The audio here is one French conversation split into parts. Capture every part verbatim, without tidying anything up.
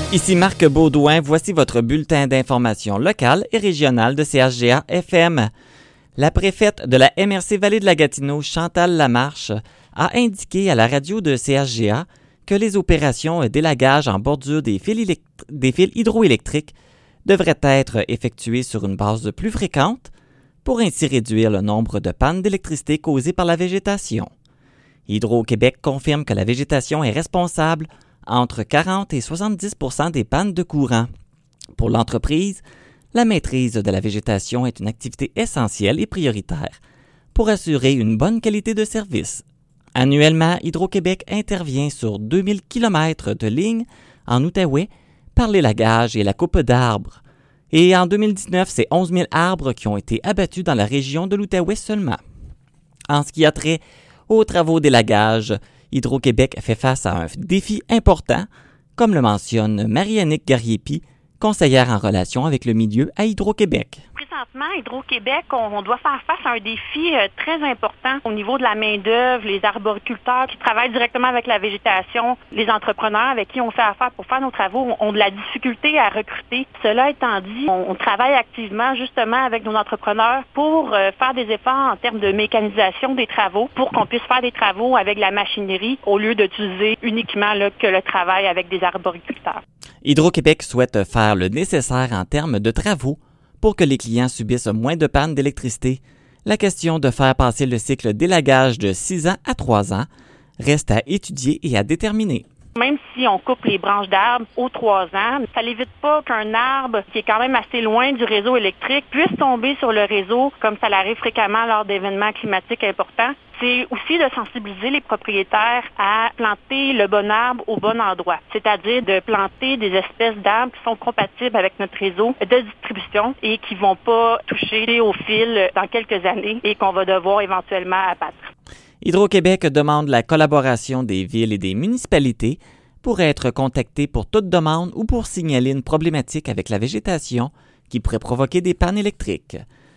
Ici Marc Baudouin, voici votre bulletin d'information locale et régionale de C H G A F M. La préfète de la M R C Vallée de la Gatineau, Chantal Lamarche, a indiqué à la radio de C H G A que les opérations d'élagage en bordure des fils, élect- des fils hydroélectriques devraient être effectuées sur une base plus fréquente pour ainsi réduire le nombre de pannes d'électricité causées par la végétation. Hydro-Québec confirme que la végétation est responsable entre quarante et soixante-dix pour cent des pannes de courant. Pour l'entreprise, la maîtrise de la végétation est une activité essentielle et prioritaire pour assurer une bonne qualité de service. Annuellement, Hydro-Québec intervient sur deux mille kilomètres de lignes en Outaouais par l'élagage et la coupe d'arbres. Et en deux mille dix-neuf, c'est onze mille arbres qui ont été abattus dans la région de l'Outaouais seulement. En ce qui a trait aux travaux d'élagage, Hydro-Québec fait face à un défi important, comme le mentionne Marie-Annick Garriépi, conseillère en relation avec le milieu à Hydro-Québec. Présentement, Hydro-Québec, on, on doit faire face à un défi euh, très important au niveau de la main-d'œuvre, les arboriculteurs qui travaillent directement avec la végétation, les entrepreneurs avec qui on fait affaire pour faire nos travaux ont, ont de la difficulté à recruter. Cela étant dit, on, on travaille activement justement avec nos entrepreneurs pour euh, faire des efforts en termes de mécanisation des travaux, pour qu'on puisse faire des travaux avec la machinerie au lieu d'utiliser uniquement là, que le travail avec des arboriculteurs. Hydro-Québec souhaite faire le nécessaire en termes de travaux pour que les clients subissent moins de pannes d'électricité. La question de faire passer le cycle d'élagage de six ans à trois ans reste à étudier et à déterminer. Même si on coupe les branches d'arbres aux trois ans, ça n'évite pas qu'un arbre qui est quand même assez loin du réseau électrique puisse tomber sur le réseau, comme ça l'arrive fréquemment lors d'événements climatiques importants. C'est aussi de sensibiliser les propriétaires à planter le bon arbre au bon endroit, c'est-à-dire de planter des espèces d'arbres qui sont compatibles avec notre réseau de distribution et qui ne vont pas toucher au fil dans quelques années et qu'on va devoir éventuellement abattre. Hydro-Québec demande la collaboration des villes et des municipalités pour être contactés pour toute demande ou pour signaler une problématique avec la végétation qui pourrait provoquer des pannes électriques.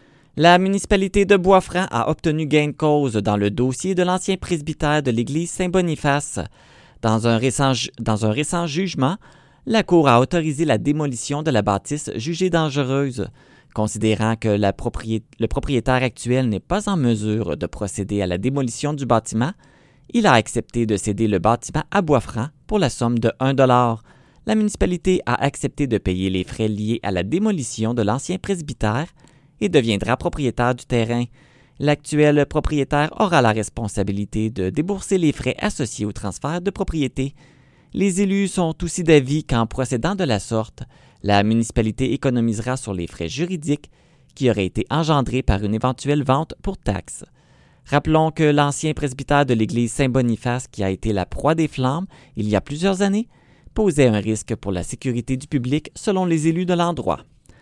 La municipalité de Bois-Franc a obtenu gain de cause dans le dossier de l'ancien presbytère de l'église Saint-Boniface. Dans un récent, ju- dans un récent jugement, la Cour a autorisé la démolition de la bâtisse jugée dangereuse. Considérant que la proprié- le propriétaire actuel n'est pas en mesure de procéder à la démolition du bâtiment, il a accepté de céder le bâtiment à Bois-Franc pour la somme de un dollar. La municipalité a accepté de payer les frais liés à la démolition de l'ancien presbytère et deviendra propriétaire du terrain. L'actuel propriétaire aura la responsabilité de débourser les frais associés au transfert de propriété. Les élus sont aussi d'avis qu'en procédant de la sorte, la municipalité économisera sur les frais juridiques qui auraient été engendrés par une éventuelle vente pour taxes. Rappelons que l'ancien presbytère de l'église Saint-Boniface, qui a été la proie des flammes il y a plusieurs années, posait un risque pour la sécurité du public selon les élus de l'endroit.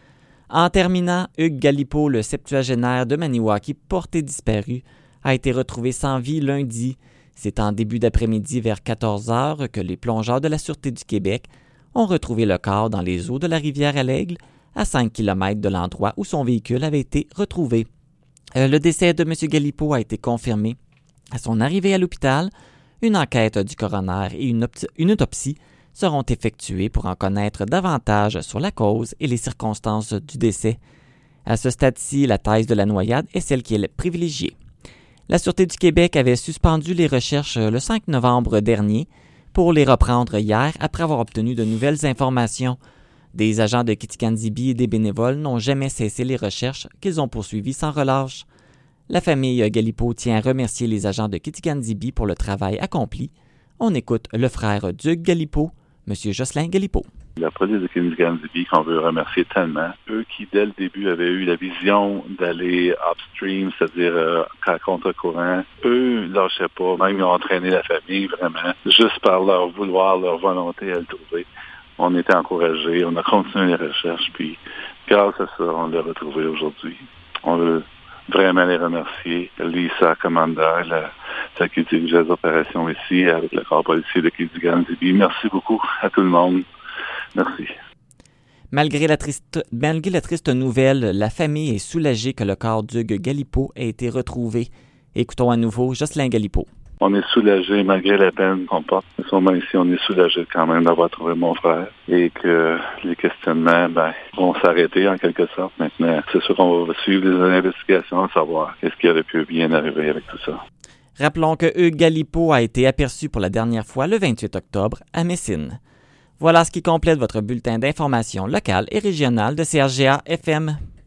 En terminant, Hugues Galipeau, le septuagénaire de Maniwaki, porté disparu, a été retrouvé sans vie lundi. C'est en début d'après-midi vers quatorze heures que les plongeurs de la Sûreté du Québec ont retrouvé le corps dans les eaux de la rivière à l'Aigle, à cinq kilomètres de l'endroit où son véhicule avait été retrouvé. Euh, le décès de M. Galipeau a été confirmé à son arrivée à l'hôpital. Une enquête du coroner et une, opti- une autopsie seront effectuées pour en connaître davantage sur la cause et les circonstances du décès. À ce stade-ci, la thèse de la noyade est celle qui est privilégiée. La Sûreté du Québec avait suspendu les recherches le cinq novembre dernier pour les reprendre hier après avoir obtenu de nouvelles informations. Des agents de Kitikandjibi et des bénévoles n'ont jamais cessé les recherches qu'ils ont poursuivies sans relâche. La famille Galipeau tient à remercier les agents de Kitikandjibi pour le travail accompli. On écoute le frère d'Hugues Galipeau, M. Jocelyn Galipeau. La police de Kitikandjibi qu'on veut remercier tellement. Eux qui, dès le début, avaient eu la vision d'aller upstream, c'est-à-dire euh, à contre-courant, eux ne lâchaient pas. Même ils ont entraîné la famille, vraiment, juste par leur vouloir, leur volonté à le trouver. On était encouragés, on a continué les recherches, puis grâce à ça, on l'a retrouvé aujourd'hui. On veut vraiment les remercier. Lisa Commander, la, celle qui dirige les opérations ici, avec le corps policier de Kitikandjibi. Merci beaucoup à tout le monde. Merci. Malgré la, triste, malgré la triste nouvelle, la famille est soulagée que le corps d'Hugues Galipeau ait été retrouvé. Écoutons à nouveau Jocelyn Galipeau. On est soulagé malgré la peine qu'on porte. Sûrement ici, on est soulagé quand même d'avoir trouvé mon frère et que les questionnements ben, vont s'arrêter en quelque sorte. Maintenant, c'est sûr qu'on va suivre les investigations, savoir qu'est-ce qui aurait pu bien arriver avec tout ça. Rappelons que Hugues Galipeau a été aperçu pour la dernière fois le vingt-huit octobre à Messine. Voilà ce qui complète votre bulletin d'information locale et régionale de C H G A F M.